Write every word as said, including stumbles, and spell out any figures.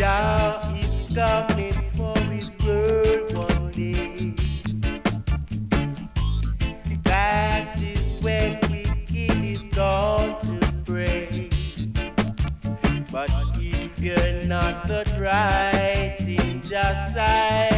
Jah is coming for his word one day. That is when wicked is gone to pray. But if you're not the right in Jah sight,